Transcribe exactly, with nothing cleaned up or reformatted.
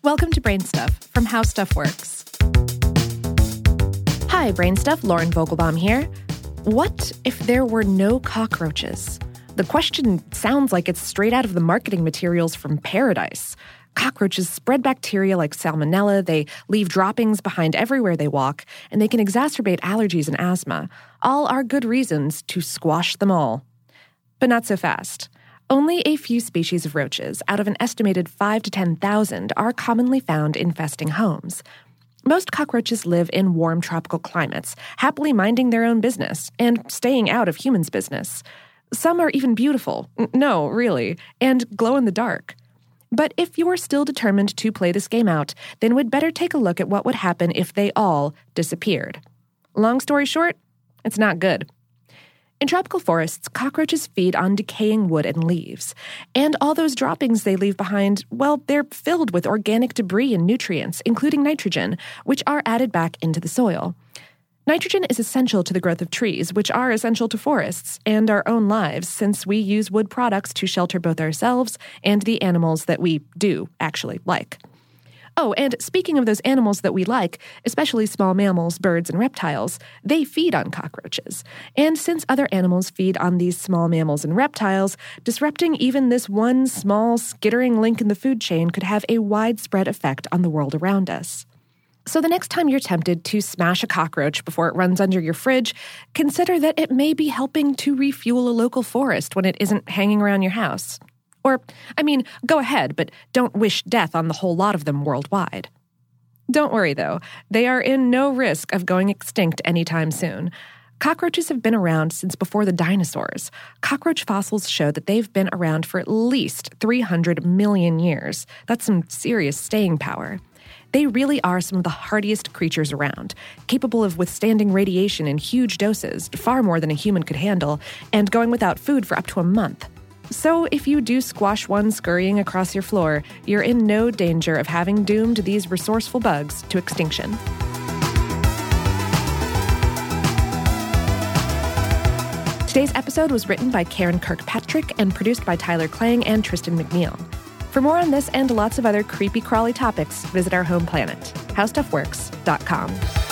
Welcome to Brain Stuff from How Stuff Works. Hi, Brain Stuff, Lauren Vogelbaum here. What if there were no cockroaches? The question sounds like it's straight out of the marketing materials from Paradise. Cockroaches spread bacteria like salmonella, they leave droppings behind everywhere they walk, and they can exacerbate allergies and asthma. All are good reasons to squash them all. But not so fast. Only a few species of roaches, out of an estimated five to ten thousand, are commonly found infesting homes. Most cockroaches live in warm tropical climates, happily minding their own business and staying out of humans' business. Some are even beautiful, no, really, and glow in the dark. But if you're still determined to play this game out, then we'd better take a look at what would happen if they all disappeared. Long story short, it's not good. In tropical forests, cockroaches feed on decaying wood and leaves. And all those droppings they leave behind, well, they're filled with organic debris and nutrients, including nitrogen, which are added back into the soil. Nitrogen is essential to the growth of trees, which are essential to forests and our own lives, since we use wood products to shelter both ourselves and the animals that we do actually like. Oh, and speaking of those animals that we like, especially small mammals, birds, and reptiles, they feed on cockroaches. And since other animals feed on these small mammals and reptiles, disrupting even this one small, skittering link in the food chain could have a widespread effect on the world around us. So the next time you're tempted to smash a cockroach before it runs under your fridge, consider that it may be helping to refuel a local forest when it isn't hanging around your house. Or, I mean, go ahead, but don't wish death on the whole lot of them worldwide. Don't worry, though. They are in no risk of going extinct anytime soon. Cockroaches have been around since before the dinosaurs. Cockroach fossils show that they've been around for at least three hundred million years. That's some serious staying power. They really are some of the hardiest creatures around, capable of withstanding radiation in huge doses, far more than a human could handle, and going without food for up to a month. So if you do squash one scurrying across your floor, you're in no danger of having doomed these resourceful bugs to extinction. Today's episode was written by Karen Kirkpatrick and produced by Tyler Klang and Tristan McNeil. For more on this and lots of other creepy crawly topics, visit our home planet, how stuff works dot com.